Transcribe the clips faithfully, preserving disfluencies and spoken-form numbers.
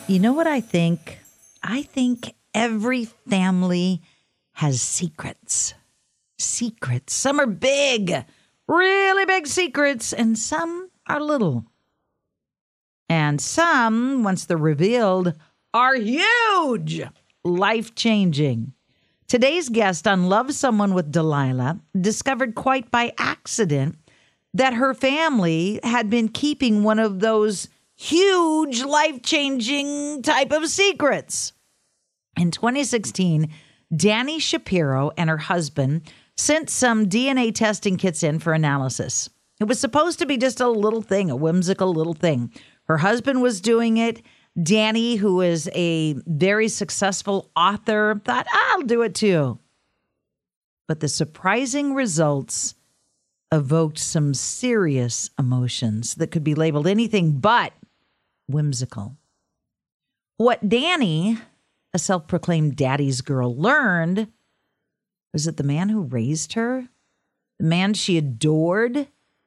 You know what I think? I think every family has secrets. Secrets. Some are big, really big secrets, and some are little. And some, once they're revealed, are huge, life-changing. Today's guest on Love Someone with Delilah discovered quite by accident that her family had been keeping one of those huge, life-changing type of secrets. In twenty sixteen, Dani Shapiro and her husband sent some D N A testing kits in for analysis. It was supposed to be just a little thing, a whimsical little thing. Her husband was doing it. Dani, who is a very successful author, thought, I'll do it too. But the surprising results evoked some serious emotions that could be labeled anything but whimsical. What Dani, a self-proclaimed daddy's girl, learned was that the man who raised her, the man she adored,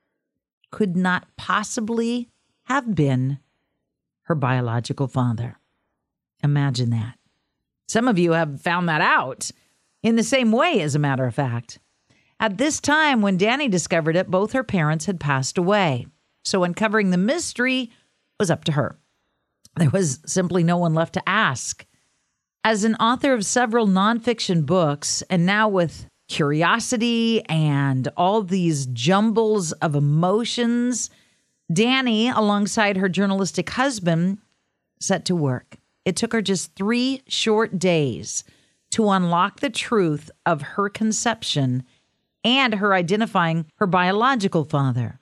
could not possibly have been her biological father. Imagine that. Some of you have found that out in the same way, as a matter of fact. At this time, when Dani discovered it, both her parents had passed away. So uncovering the mystery was up to her. There was simply no one left to ask. As an author of several nonfiction books, and now with curiosity and all these jumbles of emotions, Dani, alongside her journalistic husband, set to work. It took her just three short days to unlock the truth of her conception and her identifying her biological father.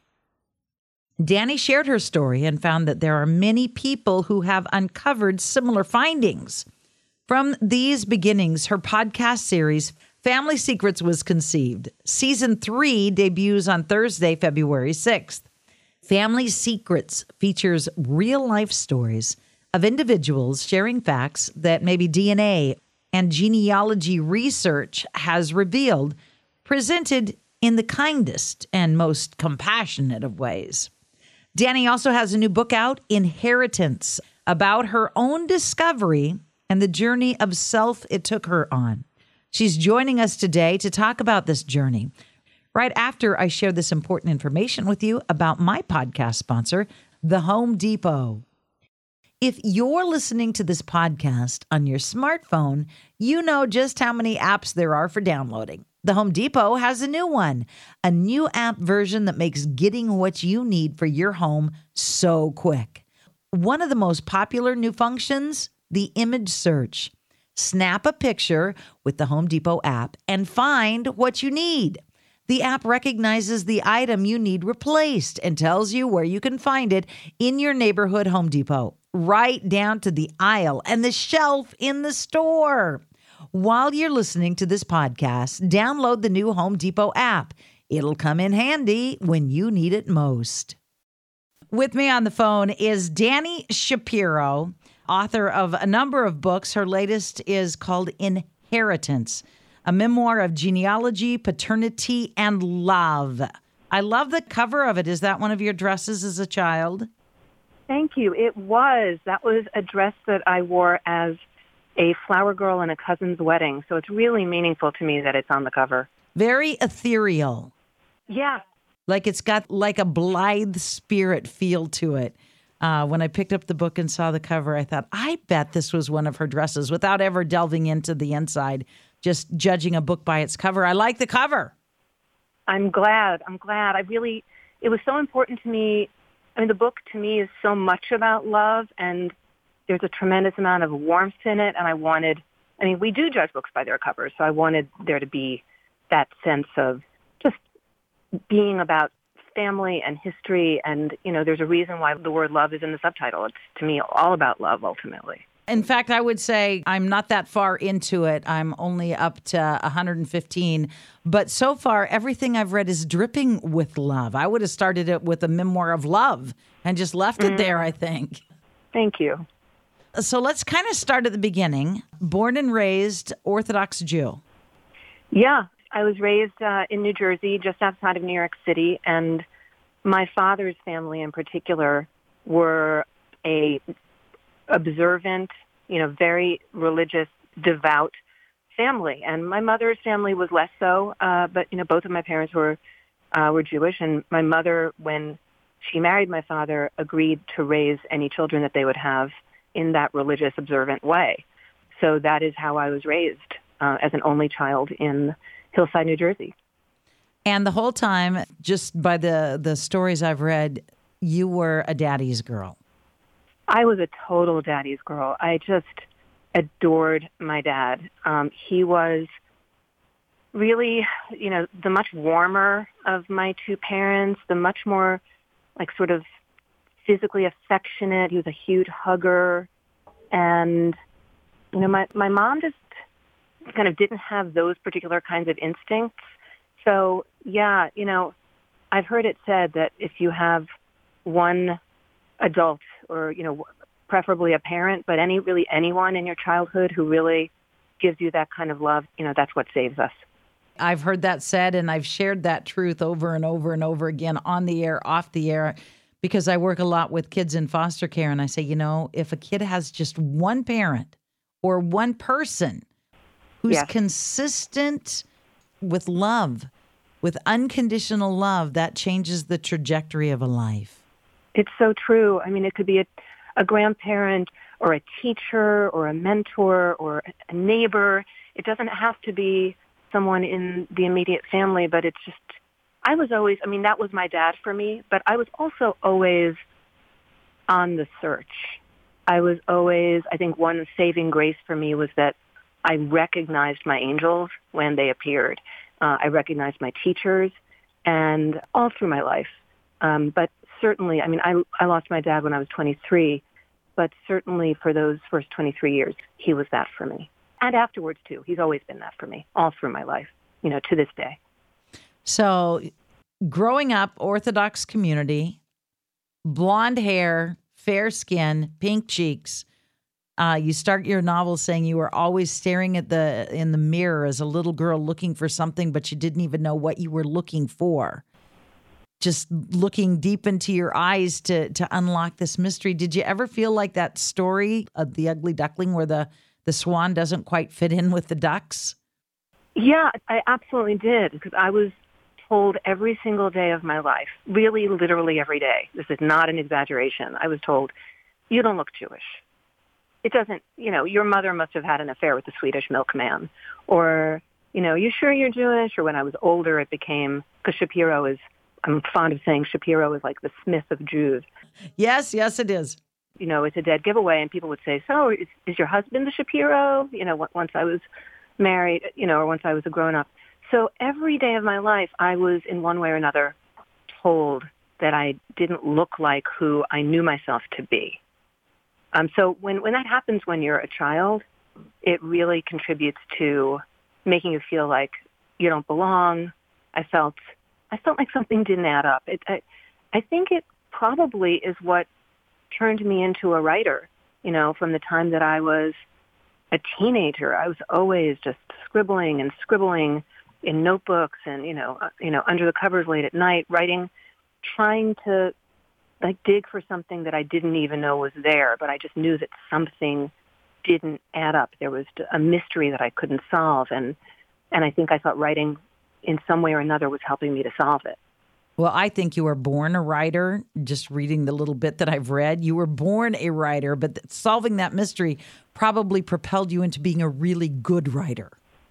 Dani shared her story and found that there are many people who have uncovered similar findings. From these beginnings, her podcast series, Family Secrets, was conceived. Season three debuts on Thursday, February sixth. Family Secrets features real-life stories of individuals sharing facts that maybe D N A and genealogy research has revealed, presented in the kindest and most compassionate of ways. Dani also has a new book out, Inheritance, about her own discovery and the journey of self it took her on. She's joining us today to talk about this journey, right after I share this important information with you about my podcast sponsor, The Home Depot. If you're listening to this podcast on your smartphone, you know just how many apps there are for downloading. The Home Depot has a new one, a new app version that makes getting what you need for your home so quick. One of the most popular new functions, the image search. Snap a picture with the Home Depot app and find what you need. The app recognizes the item you need replaced and tells you where you can find it in your neighborhood Home Depot, right down to the aisle and the shelf in the store. While you're listening to this podcast, download the new Home Depot app. It'll come in handy when you need it most. With me on the phone is Dani Shapiro, author of a number of books. Her latest is called Inheritance, a memoir of genealogy, paternity, and love. I love the cover of it. Is that one of your dresses as a child? Thank you. It was. That was a dress that I wore as a flower girl in a cousin's wedding. So it's really meaningful to me that it's on the cover. Very ethereal. Yeah. Like it's got like a blithe spirit feel to it. Uh, when I picked up the book and saw the cover, I thought, I bet this was one of her dresses without ever delving into the inside, just judging a book by its cover. I like the cover. I'm glad. I'm glad. I really, it was so important to me. I mean, the book to me is so much about love, and there's a tremendous amount of warmth in it. And I wanted, I mean, we do judge books by their covers, so I wanted there to be that sense of just being about family and history. And, you know, there's a reason why the word love is in the subtitle. It's, to me, all about love, ultimately. In fact, I would say I'm not that far into it. I'm only up to one hundred fifteen. But so far, everything I've read is dripping with love. I would have started it with a memoir of love and just left it mm. there, I think. Thank you. So let's kind of start at the beginning. Born and raised Orthodox Jew. Yeah, I was raised uh, in New Jersey, just outside of New York City. And my father's family in particular were a observant, you know, very religious, devout family. And my mother's family was less so, uh, but, you know, both of my parents were uh, were Jewish. And my mother, when she married my father, agreed to raise any children that they would have in that religious, observant way. So that is how I was raised uh, as an only child in Hillside, New Jersey. And the whole time, just by the, the stories I've read, you were a daddy's girl. I was a total daddy's girl. I just adored my dad. Um, he was really, you know, the much warmer of my two parents, the much more like sort of physically affectionate. He was a huge hugger. And, you know, my, my mom just kind of didn't have those particular kinds of instincts. So, yeah, you know, I've heard it said that if you have one adult or, you know, preferably a parent, but any really anyone in your childhood who really gives you that kind of love, you know, that's what saves us. I've heard that said, and I've shared that truth over and over and over again on the air, off the air, because I work a lot with kids in foster care. And I say, you know, if a kid has just one parent or one person who's Yes. consistent with love, with unconditional love, that changes the trajectory of a life. It's so true. I mean, it could be a, a grandparent or a teacher or a mentor or a neighbor. It doesn't have to be someone in the immediate family, but it's just, I was always, I mean, that was my dad for me, but I was also always on the search. I was always, I think one saving grace for me was that I recognized my angels when they appeared. Uh, I recognized my teachers, and all through my life. Um, but certainly, I mean, I, I lost my dad when I was twenty-three, but certainly for those first twenty-three years, he was that for me. And afterwards, too. He's always been that for me, all through my life, you know, to this day. So growing up, Orthodox community, blonde hair, fair skin, pink cheeks. Uh, you start your novel saying you were always staring at the in the mirror as a little girl looking for something, but you didn't even know what you were looking for. Just looking deep into your eyes to to unlock this mystery. Did you ever feel like that story of The Ugly Duckling where the, the swan doesn't quite fit in with the ducks? Yeah, I absolutely did, because I was told every single day of my life, really literally every day, this is not an exaggeration, I was told, you don't look Jewish. It doesn't, you know, your mother must have had an affair with the Swedish milkman. Or, you know, you sure you're Jewish? Or when I was older, it became, because Shapiro is, I'm fond of saying Shapiro is like the Smith of Jews. Yes, yes, it is. You know, it's a dead giveaway. And people would say, so is, is your husband the Shapiro? You know, once I was married, you know, or once I was a grown-up. So every day of my life, I was in one way or another told that I didn't look like who I knew myself to be. Um, so when, when that happens when you're a child, it really contributes to making you feel like you don't belong. I felt I felt like something didn't add up. It, I, I think it probably is what turned me into a writer. You know, from the time that I was a teenager, I was always just scribbling and scribbling in notebooks and, you know, uh, you know, under the covers late at night, writing, trying to like dig for something that I didn't even know was there, but I just knew that something didn't add up. There was a mystery that I couldn't solve, and and I think I thought writing in some way or another was helping me to solve it. Well, I think you were born a writer, just reading the little bit that I've read. You were born a writer, but th- solving that mystery probably propelled you into being a really good writer.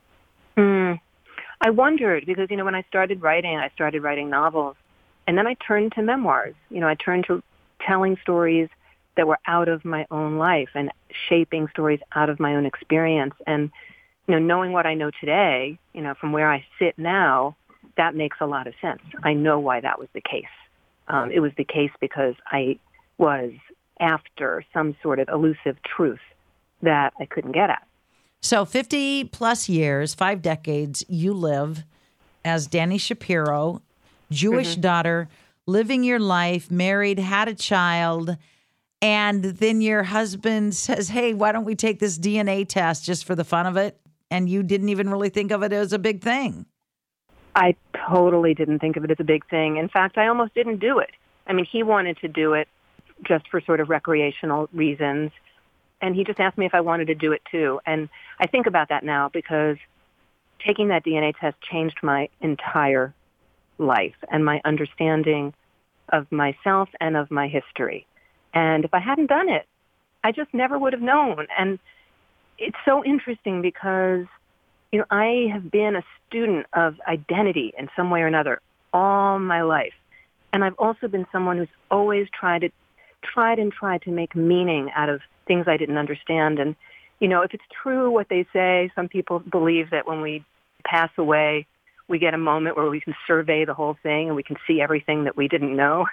Mm. I wondered, because, you know, when I started writing, I started writing novels. And then I turned to memoirs. You know, I turned to telling stories that were out of my own life and shaping stories out of my own experience. And, you know, knowing what I know today, you know, from where I sit now, that makes a lot of sense. I know why that was the case. Um, it was the case because I was after some sort of elusive truth that I couldn't get at. So fifty plus years, five decades, you live as Dani Shapiro, Jewish mm-hmm. daughter, living your life, married, had a child, and then your husband says, hey, why don't we take this D N A test just for the fun of it? And you didn't even really think of it as a big thing. I totally didn't think of it as a big thing. In fact, I almost didn't do it. I mean, he wanted to do it just for sort of recreational reasons. and he just asked me if I wanted to do it too. And I think about that now because taking that D N A test changed my entire life and my understanding of myself and of my history. And if I hadn't done it, I just never would have known. And it's so interesting because, you know, I have been a student of identity in some way or another all my life. And I've also been someone who's always tried to, tried and tried to make meaning out of things I didn't understand. And, you know, if it's true what they say, some people believe that when we pass away, we get a moment where we can survey the whole thing and we can see everything that we didn't know.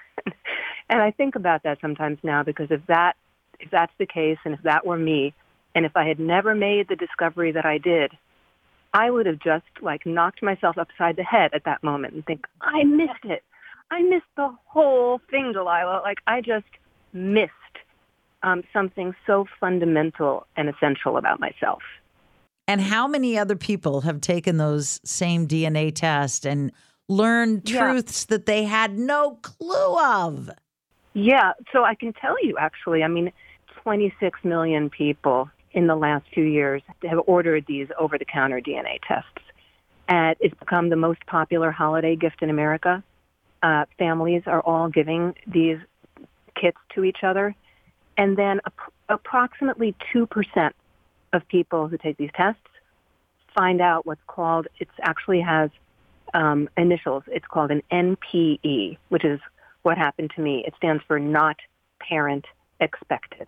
And I think about that sometimes now because if that, if that's the case and if that were me, and if I had never made the discovery that I did, I would have just like knocked myself upside the head at that moment and think, I missed it. I missed the whole thing, Delilah. Like I just missed um, something so fundamental and essential about myself. And how many other people have taken those same D N A tests and learned Yeah. truths that they had no clue of? Yeah, so I can tell you actually, I mean, twenty-six million people in the last few years have ordered these over-the-counter D N A tests. And it's become the most popular holiday gift in America. Uh, families are all giving these kits to each other. And then ap- approximately two percent of people who take these tests find out what's called, it actually has um, initials. It's called an N P E, which is what happened to me. It stands for not parent expected.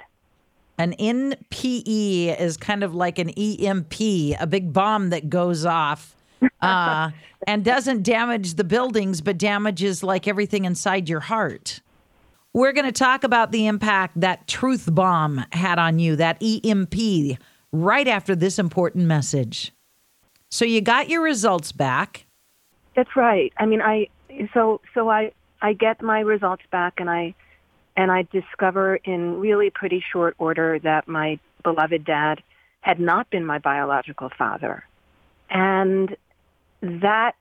An N P E is kind of like an E M P, a big bomb that goes off uh, and doesn't damage the buildings, but damages like everything inside your heart. We're going to talk about the impact that truth bomb had on you, that E M P, right after this important message. So you got your results back. That's right. I mean, I so so I I get my results back, and I and I discover in really pretty short order that my beloved dad had not been my biological father, and that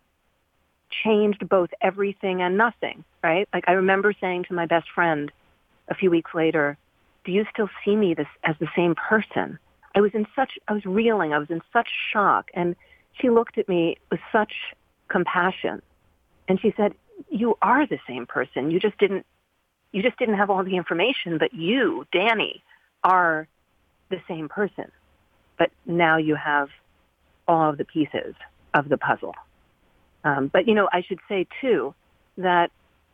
changed both everything and nothing. Right? Like I remember saying to my best friend a few weeks later, "Do you still see me this as the same person?" I was in such I was reeling. I was in such shock, and she looked at me with such compassion, and she said, "You are the same person. You just didn't, you just didn't have all the information, but you, Danny, are the same person. But now you have all of the pieces of the puzzle." Um, but, you know, I should say, too, that,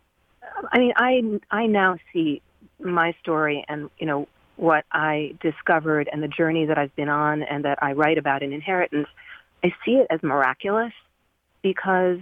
I mean, I, I now see my story and, you know, what I discovered and the journey that I've been on and that I write about in Inheritance, I see it as miraculous because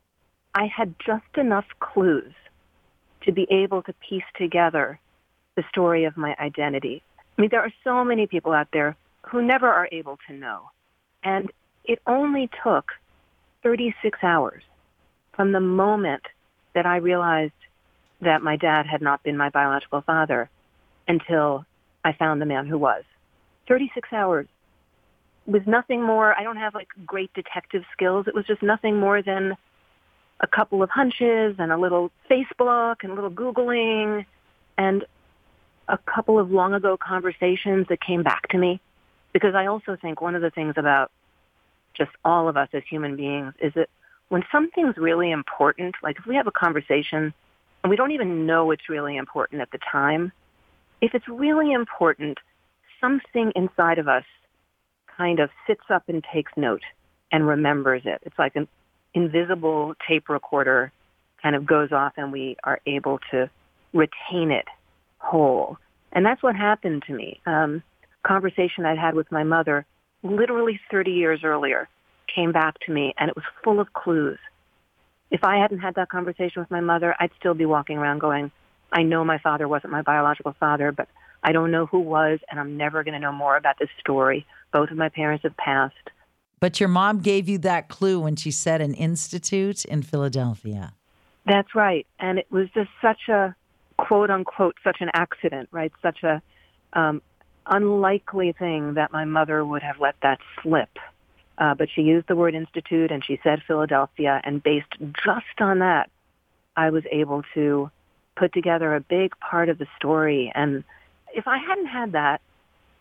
I had just enough clues to be able to piece together the story of my identity. I mean, there are so many people out there who never are able to know. And it only took thirty-six hours from the moment that I realized that my dad had not been my biological father until I found the man who was. thirty-six hours with nothing more. I don't have like great detective skills. It was just nothing more than a couple of hunches and a little Facebook and a little Googling and a couple of long ago conversations that came back to me. Because I also think one of the things about just all of us as human beings is that when something's really important, like if we have a conversation and we don't even know it's really important at the time, if it's really important, something inside of us kind of sits up and takes note and remembers it. It's like an invisible tape recorder kind of goes off and we are able to retain it whole. And that's what happened to me. Um, conversation I'd had with my mother literally thirty years earlier came back to me, and it was full of clues. If I hadn't had that conversation with my mother, I'd still be walking around going, I know my father wasn't my biological father, but I don't know who was, and I'm never going to know more about this story. Both of my parents have passed. But your mom gave you that clue when she said an institute in Philadelphia. That's right. And it was just such a, quote unquote, such an accident, right? Such a um, unlikely thing that my mother would have let that slip. Uh, but she used the word institute and she said Philadelphia, and based just on that, I was able to put together a big part of the story. And if I hadn't had that,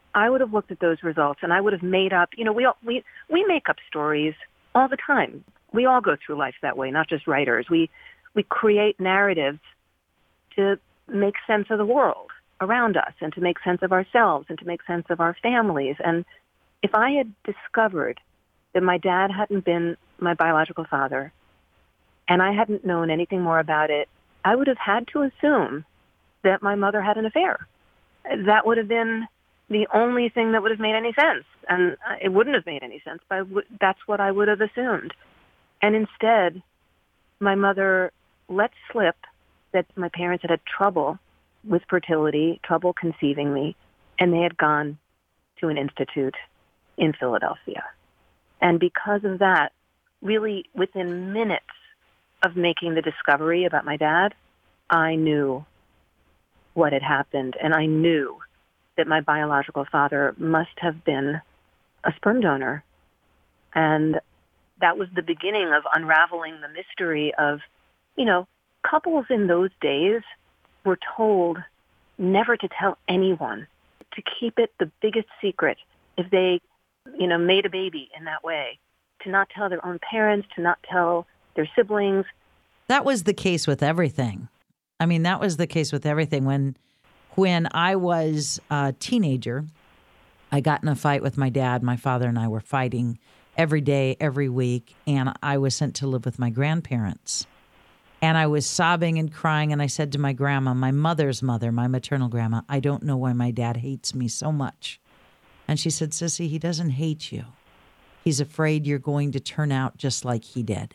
I would have looked at those results and I would have made up, you know, we all, we, we make up stories all the time. We all go through life that way, not just writers. We, we create narratives to make sense of the world around us and to make sense of ourselves and to make sense of our families. And if I had discovered that my dad hadn't been my biological father and I hadn't known anything more about it, I would have had to assume that my mother had an affair. That would have been the only thing that would have made any sense. And it wouldn't have made any sense, but that's what I would have assumed. And instead, my mother let slip that my parents had had trouble with fertility, trouble conceiving me, and they had gone to an institute in Philadelphia. And because of that, really within minutes of making the discovery about my dad, I knew what had happened, and I knew that my biological father must have been a sperm donor. And that was the beginning of unraveling the mystery of, you know, couples in those days were told never to tell anyone, to keep it the biggest secret if they, you know, made a baby in that way, to not tell their own parents, to not tell their siblings. That was the case with everything. I mean, that was the case with everything. When when I was a teenager, I got in a fight with my dad. My father and I were fighting every day, every week, and I was sent to live with my grandparents. And I was sobbing and crying, and I said to my grandma, my mother's mother, my maternal grandma, I don't know why my dad hates me so much. And she said, Sissy, he doesn't hate you. He's afraid you're going to turn out just like he did.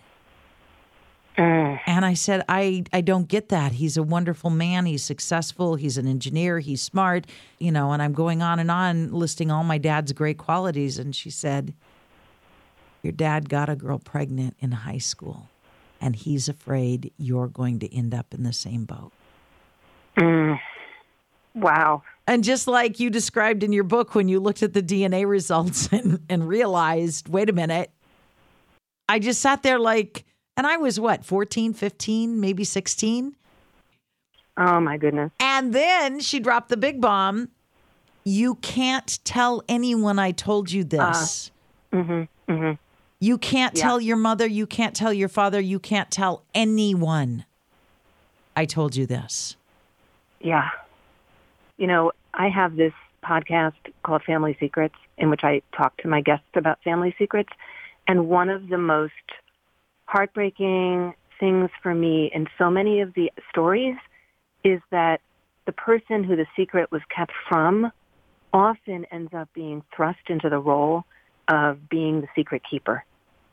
Mm. And I said, I, I don't get that. He's a wonderful man. He's successful. He's an engineer. He's smart, you know, and I'm going on and on listing all my dad's great qualities. And she said, your dad got a girl pregnant in high school, and he's afraid you're going to end up in the same boat. Mm. Wow. And just like you described in your book, when you looked at the D N A results and, and realized, wait a minute, I just sat there like, and I was what, fourteen, fifteen, maybe sixteen? Oh, my goodness. And then she dropped the big bomb. You can't tell anyone I told you this. Uh, mm-hmm, mm-hmm. You can't Yeah. tell your mother. You can't tell your father. You can't tell anyone I told you this. Yeah. You know, I have this podcast called Family Secrets in which I talk to my guests about family secrets. And one of the most heartbreaking things for me in so many of the stories is that the person who the secret was kept from often ends up being thrust into the role of being the secret keeper.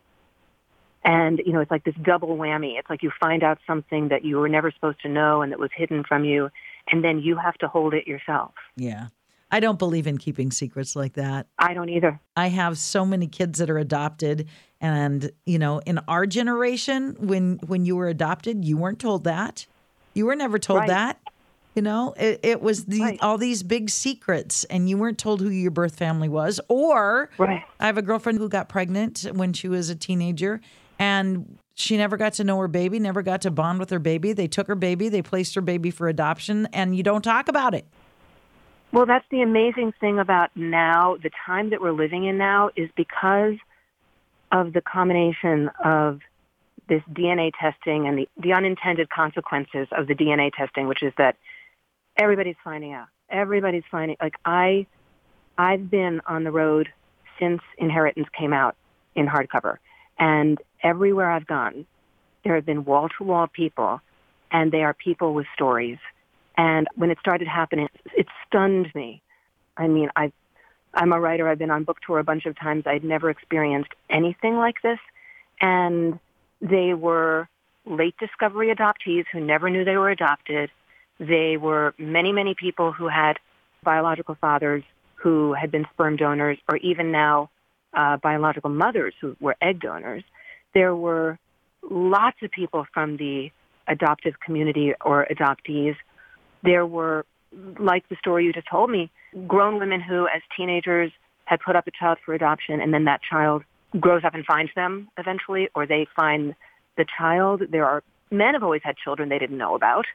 And, you know, it's like this double whammy. It's like you find out something that you were never supposed to know and that was hidden from you, and then you have to hold it yourself. Yeah. I don't believe in keeping secrets like that. I don't either. I have so many kids that are adopted. And, you know, in our generation, when when you were adopted, you weren't told that. You were never told Right. that. You know, it, it was the, Right. all these big secrets, and you weren't told who your birth family was. Or Right. I have a girlfriend who got pregnant when she was a teenager, and she never got to know her baby, never got to bond with her baby. They took her baby, they placed her baby for adoption, and you don't talk about it. Well, that's the amazing thing about now, the time that we're living in now, is because of the combination of this D N A testing and the, the unintended consequences of the D N A testing, which is that everybody's finding out. Everybody's finding, like I, I've been on the road since Inheritance came out in hardcover. And everywhere I've gone, there have been wall-to-wall people, and they are people with stories. And when it started happening, it stunned me. I mean, I've, I'm a writer. I've been on book tour a bunch of times. I'd never experienced anything like this. And they were late discovery adoptees who never knew they were adopted. They were many, many people who had biological fathers who had been sperm donors, or even now uh, biological mothers who were egg donors. There were lots of people from the adoptive community or adoptees. There were, like the story you just told me, grown women who, as teenagers, had put up a child for adoption, and then that child grows up and finds them eventually, or they find the child. There are men have always had children they didn't know about.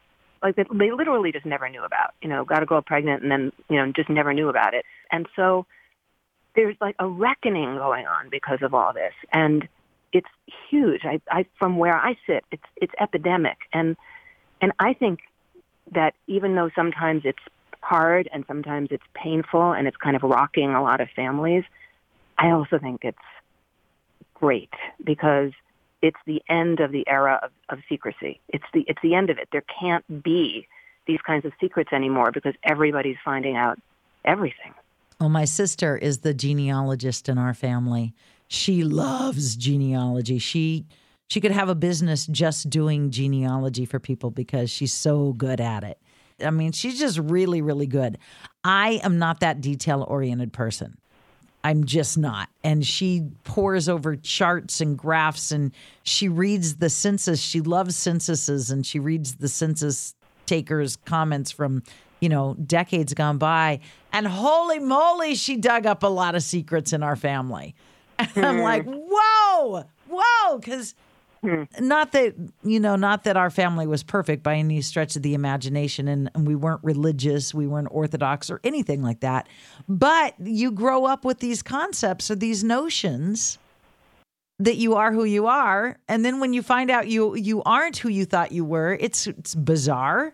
like they, they literally just never knew about, you know, got a girl pregnant and then, you know, just never knew about it. And so there's like a reckoning going on because of all this. And it's huge. I, I, from where I sit, it's, it's epidemic. And, and I think that even though sometimes it's hard and sometimes it's painful and it's kind of rocking a lot of families, I also think it's great because it's the end of the era of, of secrecy. It's the, it's the end of it. There can't be these kinds of secrets anymore because everybody's finding out everything. Well, my sister is the genealogist in our family. She loves genealogy. She she could have a business just doing genealogy for people because she's so good at it. I mean, she's just really, really good. I am not that detail-oriented person. I'm just not. And she pores over charts and graphs, and she reads the census. She loves censuses, and she reads the census takers' comments from, you know, decades gone by. And holy moly, she dug up a lot of secrets in our family. And mm. I'm like, whoa, whoa, because mm. not that, you know, not that our family was perfect by any stretch of the imagination, and, and we weren't religious, we weren't Orthodox or anything like that. But you grow up with these concepts or these notions that you are who you are. And then when you find out you you aren't who you thought you were, it's it's bizarre.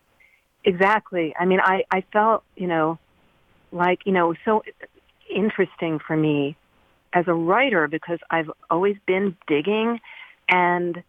Exactly. I mean, I, I felt, you know, like, you know, so interesting for me as a writer because I've always been digging, and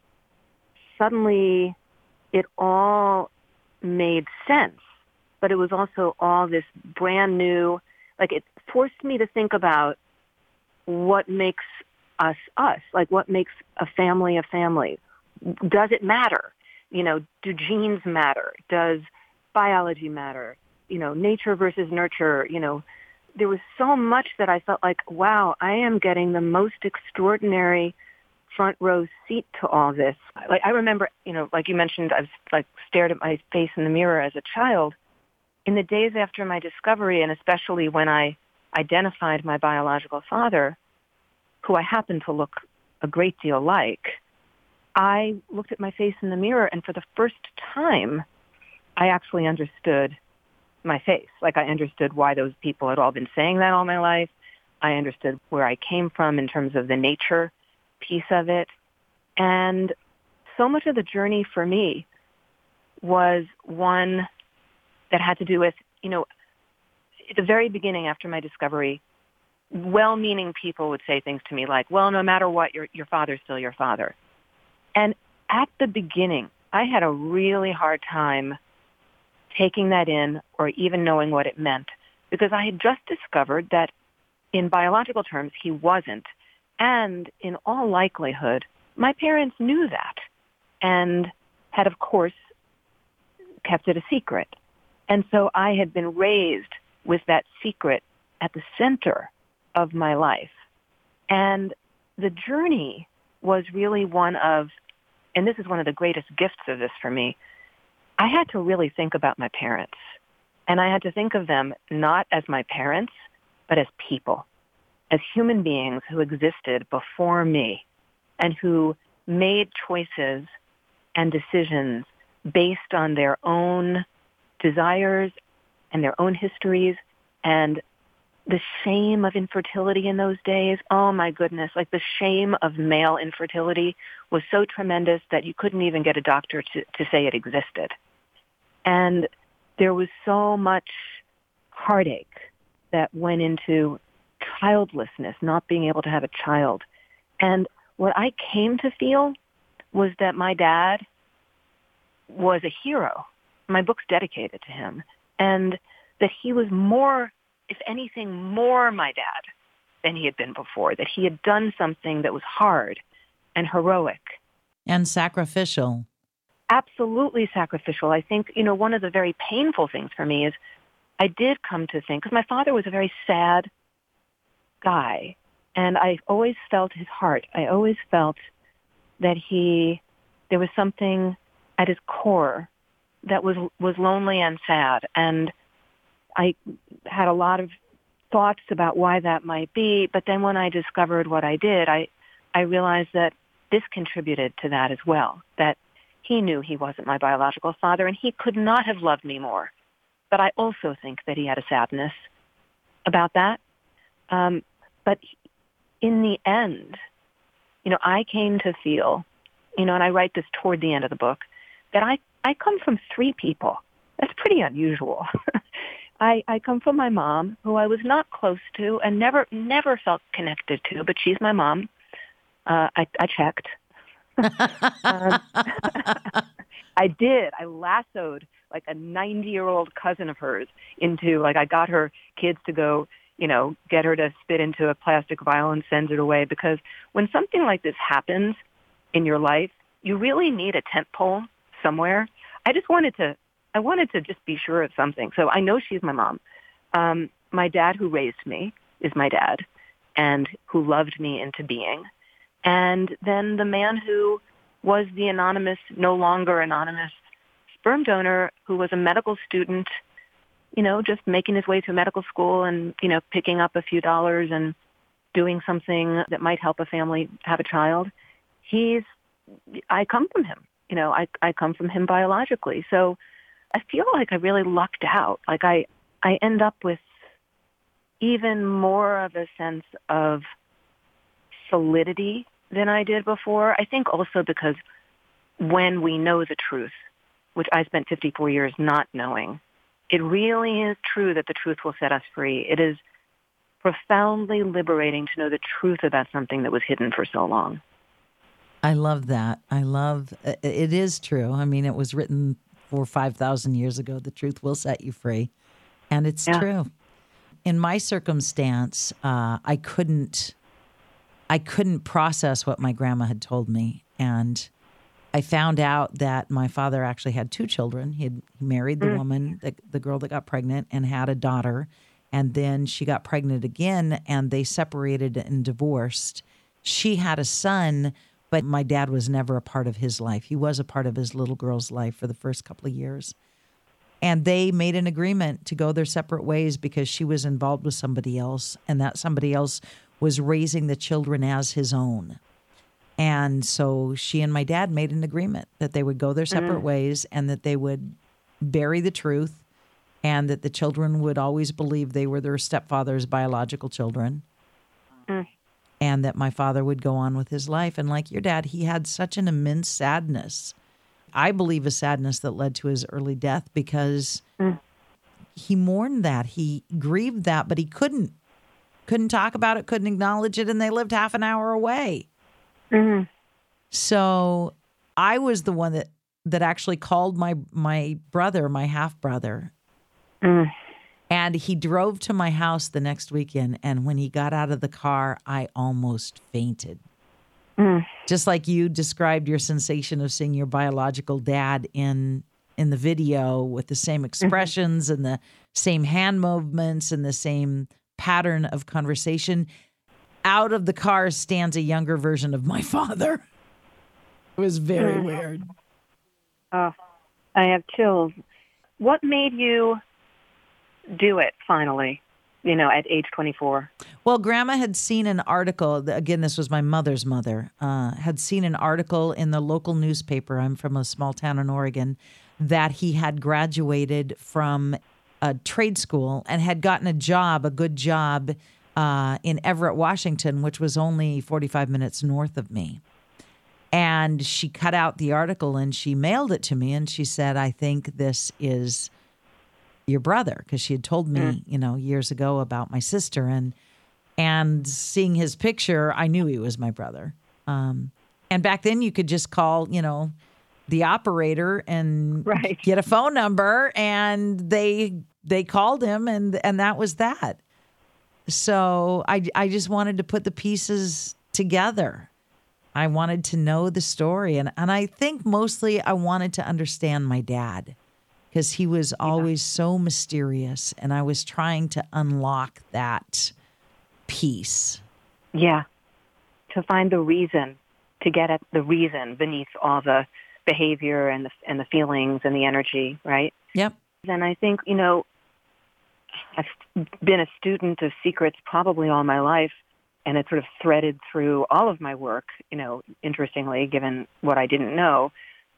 suddenly it all made sense. But it was also all this brand new, like it forced me to think about what makes us us, like what makes a family a family. Does it matter? You know, do genes matter? Does biology matter? You know, nature versus nurture, you know, there was so much that I felt like, wow, I am getting the most extraordinary front row seat to all this. Like I remember, you know, like you mentioned, I've like stared at my face in the mirror as a child. In the days after my discovery, and especially when I identified my biological father, who I happened to look a great deal like, I looked at my face in the mirror, and for the first time, I actually understood my face. Like I understood why those people had all been saying that all my life. I understood where I came from in terms of the nature piece of it. And so much of the journey for me was one that had to do with, you know, at the very beginning after my discovery, well-meaning people would say things to me like, well, no matter what, your your father's still your father. And at the beginning, I had a really hard time taking that in or even knowing what it meant because I had just discovered that in biological terms, he wasn't. And in all likelihood, my parents knew that and had, of course, kept it a secret. And so I had been raised with that secret at the center of my life. And the journey was really one of, and this is one of the greatest gifts of this for me, I had to really think about my parents. And I had to think of them not as my parents, but as people, as human beings who existed before me and who made choices and decisions based on their own desires and their own histories. And the shame of infertility in those days, oh my goodness, like the shame of male infertility was so tremendous that you couldn't even get a doctor to, to say it existed. And there was so much heartache that went into childlessness, not being able to have a child. And what I came to feel was that my dad was a hero. My book's dedicated to him. And that he was more, if anything, more my dad than he had been before, that he had done something that was hard and heroic. And sacrificial. Absolutely sacrificial. I think, you know, one of the very painful things for me is I did come to think, because my father was a very sad guy, and I always felt his heart. I always felt that he, there was something at his core that was was lonely and sad, and I had a lot of thoughts about why that might be, but then when I discovered what I did, I, I realized that this contributed to that as well, that he knew he wasn't my biological father, and he could not have loved me more. But I also think that he had a sadness about that. Um, but in the end, you know, I came to feel, you know, and I write this toward the end of the book, that I, I come from three people. That's pretty unusual. I, I come from my mom, who I was not close to and never, never felt connected to, but she's my mom. Uh, I, I checked. um, I did. I lassoed like a ninety-year-old cousin of hers into, like, I got her kids to go, you know, get her to spit into a plastic vial and send it away. Because when something like this happens in your life, you really need a tent pole somewhere. I just wanted to, I wanted to just be sure of something. So I know she's my mom. Um, my dad, who raised me, is my dad, and who loved me into being. And then the man who was the anonymous, no longer anonymous sperm donor, who was a medical student, you know, just making his way through medical school and, you know, picking up a few dollars and doing something that might help a family have a child. He's, I come from him, you know, I, I come from him biologically. So I feel like I really lucked out. Like I, I end up with even more of a sense of solidity than I did before. I think also because when we know the truth, which I spent fifty-four years not knowing, it really is true that the truth will set us free. It is profoundly liberating to know the truth about something that was hidden for so long. I love that. I love, it is true. I mean, it was written four or five thousand years ago. The truth will set you free. And it's Yeah. true. In my circumstance, uh, I couldn't, I couldn't process what my grandma had told me. And I found out that my father actually had two children. He had married the Mm. woman, the, the girl that got pregnant, and had a daughter. And then she got pregnant again, and they separated and divorced. She had a son, but my dad was never a part of his life. He was a part of his little girl's life for the first couple of years. And they made an agreement to go their separate ways because she was involved with somebody else, and that somebody else was raising the children as his own. And so she and my dad made an agreement that they would go their separate Mm. ways and that they would bury the truth and that the children would always believe they were their stepfather's biological children. Mm. And that my father would go on with his life. And like your dad, he had such an immense sadness. I believe a sadness that led to his early death because Mm. he mourned that. He grieved that, but he couldn't. Couldn't talk about it, couldn't acknowledge it, and they lived half an hour away. Mm. So I was the one that, that actually called my my brother, my half-brother. Mm. And he drove to my house the next weekend. And when he got out of the car, I almost fainted. Mm. Just like you described your sensation of seeing your biological dad in in the video with the same expressions and the same hand movements and the same pattern of conversation. Out of the car stands a younger version of my father. It was very Mm. weird. Oh, I have chills. What made you do it finally, you know, at age twenty-four? Well, Grandma had seen an article. Again, this was my mother's mother, uh, had seen an article in the local newspaper. I'm from a small town in Oregon, that he had graduated from a trade school and had gotten a job, a good job uh, in Everett, Washington, which was only forty-five minutes north of me. And she cut out the article and she mailed it to me. And she said, I think this is your brother, because she had told me, Mm. you know, years ago about my sister. And and seeing his picture, I knew he was my brother. Um, and back then you could just call, you know, the operator and Right. get a phone number, and they they called him, and and that was that. So I I just wanted to put the pieces together. I wanted to know the story, and and I think mostly I wanted to understand my dad, because he was always so mysterious, and I was trying to unlock that piece. Yeah. To find the reason, to get at the reason beneath all the behavior and the and the feelings and the energy, right? Yep. And I think, you know, I've been a student of secrets probably all my life, and it's sort of threaded through all of my work, you know, interestingly, given what I didn't know.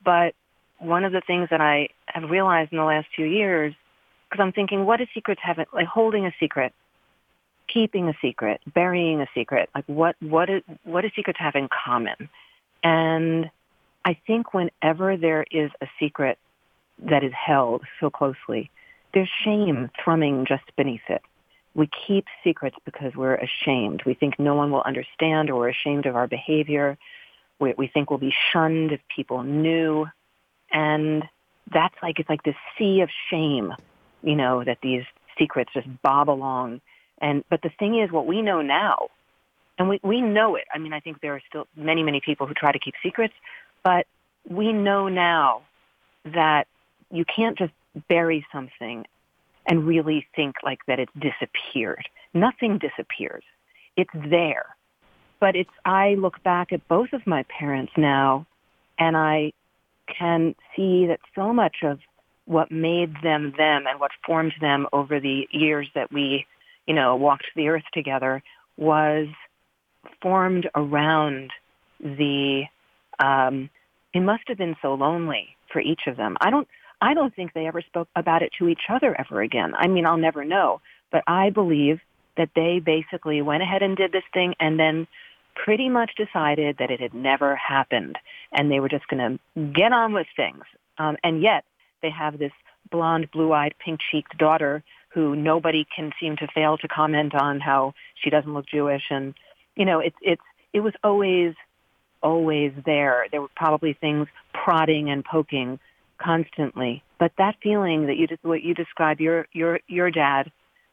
But one of the things that I have realized in the last few years, because I'm thinking, what do secrets have, in- like holding a secret, keeping a secret, burying a secret, like what, what, is, what do secrets have in common? And I think whenever there is a secret that is held so closely, there's shame thrumming just beneath it. We keep secrets because we're ashamed. We think no one will understand, or we're ashamed of our behavior. We, we think we'll be shunned if people knew. And that's like, it's like this sea of shame, you know, that these secrets just bob along. And, but the thing is, what we know now, and we, we know it. I mean, I think there are still many, many people who try to keep secrets, but we know now that you can't just bury something and really think like that it's disappeared. Nothing disappears. It's there. But it's, I look back at both of my parents now, and I can see that so much of what made them them and what formed them over the years that we, you know, walked the earth together was formed around the, um, it must have been so lonely for each of them. I don't, I don't think they ever spoke about it to each other ever again. I mean, I'll never know, but I believe that they basically went ahead and did this thing and then pretty much decided that it had never happened, and they were just going to get on with things. Um, and yet they have this blonde, blue-eyed, pink-cheeked daughter who nobody can seem to fail to comment on how she doesn't look Jewish. And, you know, it's, it's, it was always, always there. There were probably things prodding and poking constantly. But that feeling that you just, what you describe your, your, your dad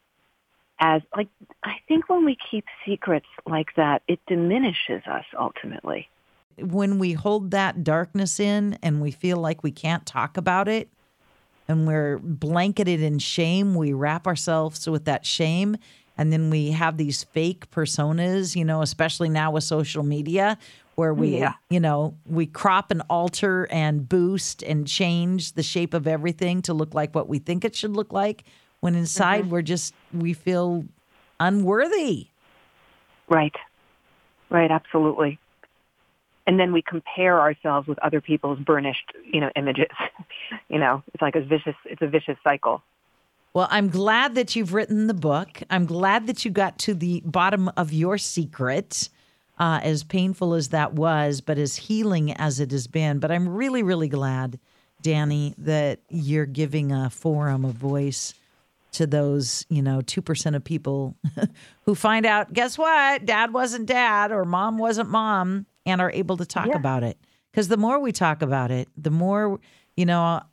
as, like, I think when we keep secrets like that, it diminishes us ultimately. When we hold that darkness in and we feel like we can't talk about it and we're blanketed in shame, we wrap ourselves with that shame. And then we have these fake personas, you know, especially now with social media, where we, Yeah. you know, we crop and alter and boost and change the shape of everything to look like what we think it should look like, when inside Mm-hmm. we're just, we feel unworthy. Right. Right, absolutely. And then we compare ourselves with other people's burnished, you know, images. You know, it's like a vicious, it's a vicious cycle. Well, I'm glad that you've written the book. I'm glad that you got to the bottom of your secret, uh, as painful as that was, but as healing as it has been. But I'm really, really glad, Danny, that you're giving a forum, a voice to those, you know, two percent of people who find out, guess what? Dad wasn't dad or mom wasn't mom, and are able to talk Yeah. about it. Because the more we talk about it, the more, you know,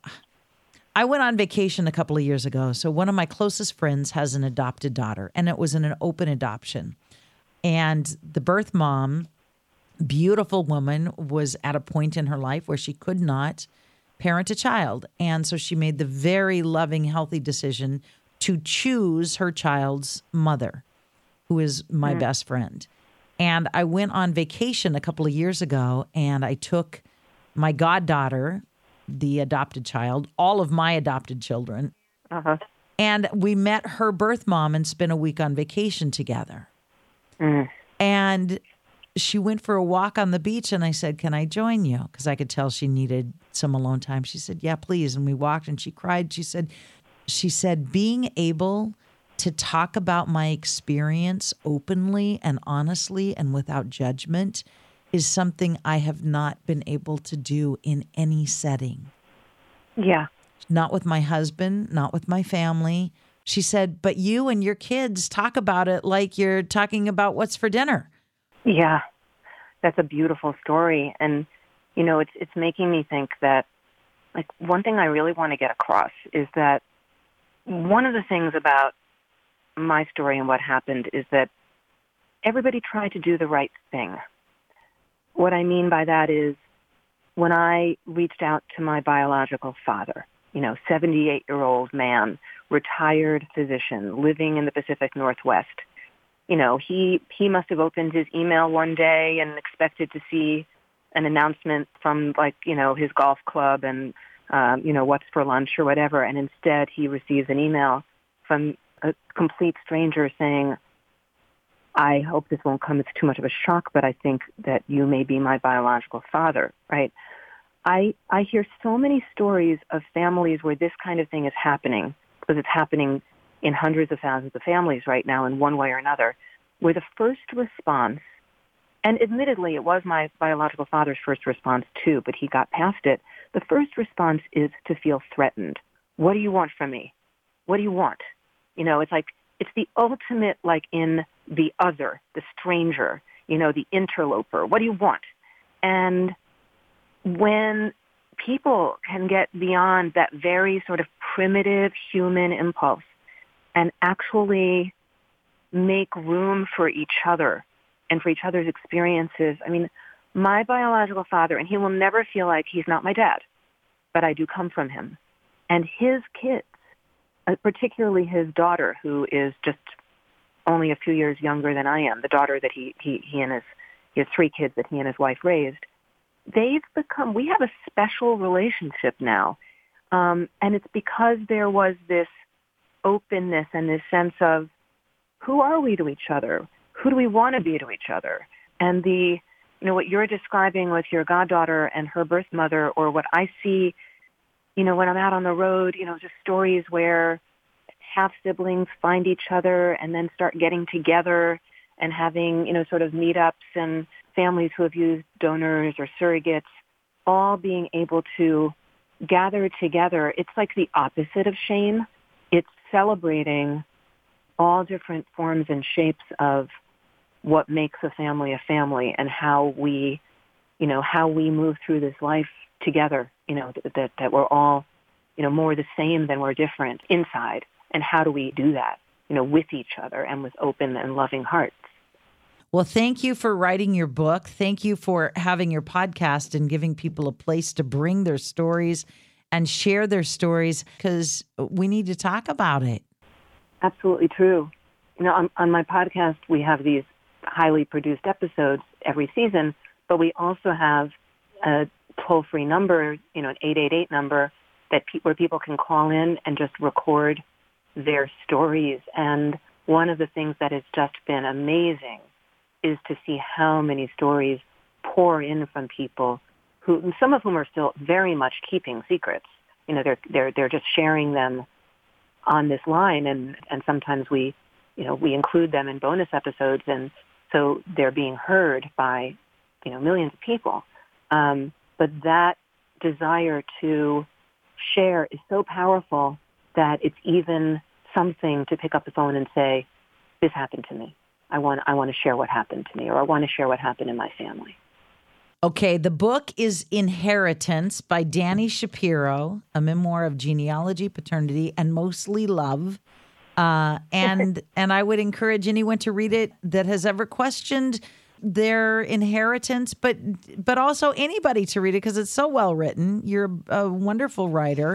I went on vacation a couple of years ago. So one of my closest friends has an adopted daughter, and it was in an open adoption. And the birth mom, beautiful woman, was at a point in her life where she could not parent a child. And so she made the very loving, healthy decision to choose her child's mother, who is my best friend. And I went on vacation a couple of years ago, and I took my goddaughter, the adopted child, all of my adopted children, Uh-huh. and we met her birth mom and spent a week on vacation together. Mm. And she went for a walk on the beach, and I said, can I join you? Because I could tell she needed some alone time. She said, yeah, please. And we walked, and she cried. She said, she said, being able to talk about my experience openly and honestly and without judgment is something I have not been able to do in any setting. Yeah. Not with my husband, not with my family. She said, but you and your kids talk about it like you're talking about what's for dinner. Yeah. That's a beautiful story. And, you know, it's it's making me think that, like, one thing I really want to get across is that one of the things about my story and what happened is that everybody tried to do the right thing. What I mean by that is, when I reached out to my biological father, you know, seventy-eight-year-old man, retired physician, living in the Pacific Northwest, you know, he, he must have opened his email one day and expected to see an announcement from, like, you know, his golf club and, um, you know, what's for lunch or whatever. And instead he receives an email from a complete stranger saying, I hope this won't come as too much of a shock, but I think that you may be my biological father, right? I, I hear so many stories of families where this kind of thing is happening, because it's happening in hundreds of thousands of families right now in one way or another, where the first response, and admittedly it was my biological father's first response too, but he got past it. The first response is to feel threatened. What do you want from me? What do you want? You know, it's like, it's the ultimate, like in the other, the stranger, you know, the interloper. What do you want? And when people can get beyond that very sort of primitive human impulse and actually make room for each other and for each other's experiences. I mean, my biological father, and he will never feel like he's not my dad, but I do come from him. And his kids, uh, particularly his daughter, who is just only a few years younger than I am, the daughter that he, he, he and his, he has three kids that he and his wife raised, they've become, we have a special relationship now. Um, and it's because there was this openness and this sense of, who are we to each other? Who do we want to be to each other? And the, you know, what you're describing with your goddaughter and her birth mother, or what I see, you know, when I'm out on the road, you know, just stories where half-siblings find each other and then start getting together and having, you know, sort of meetups, and families who have used donors or surrogates, all being able to gather together. It's like the opposite of shame. It's celebrating all different forms and shapes of what makes a family a family, and how we, you know, how we move through this life together, you know, that, that we're all, you know, more the same than we're different inside. And how do we do that, you know, with each other and with open and loving hearts? Well, thank you for writing your book. Thank you for having your podcast and giving people a place to bring their stories and share their stories, because we need to talk about it. Absolutely true. You know, on, on my podcast, we have these highly produced episodes every season, but we also have a toll-free number, you know, an eight eight eight number that pe- where people can call in and just record their stories. And one of the things that has just been amazing is to see how many stories pour in from people who, some of whom are still very much keeping secrets. You know, they're they're they're just sharing them on this line, and, and sometimes we, you know, we include them in bonus episodes, and so they're being heard by, you know, millions of people. Um, but that desire to share is so powerful that it's even something to pick up the phone and say, this happened to me. I want, I want to share what happened to me, or I want to share what happened in my family. Okay, the book is Inheritance by Dani Shapiro, a memoir of genealogy, paternity, and mostly love. Uh, and and I would encourage anyone to read it that has ever questioned their inheritance, but but also anybody to read it, because it's so well written. You're a wonderful writer,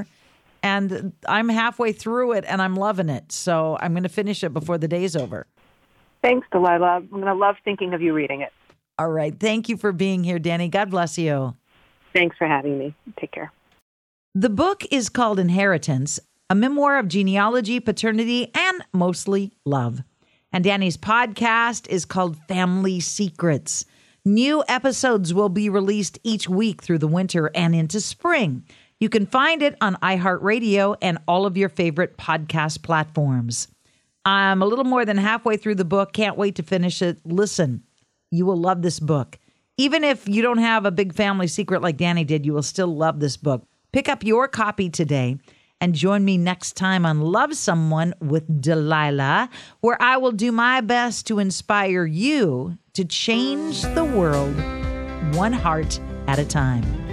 and I'm halfway through it, and I'm loving it. So I'm going to finish it before the day's over. Thanks, Delilah. I'm going to love thinking of you reading it. All right. Thank you for being here, Dani. God bless you. Thanks for having me. Take care. The book is called Inheritance, a memoir of genealogy, paternity, and mostly love. And Dani's podcast is called Family Secrets. New episodes will be released each week through the winter and into spring. You can find it on iHeartRadio and all of your favorite podcast platforms. I'm a little more than halfway through the book. Can't wait to finish it. Listen, you will love this book. Even if you don't have a big family secret like Dani did, you will still love this book. Pick up your copy today and join me next time on Love Someone with Delilah, where I will do my best to inspire you to change the world one heart at a time.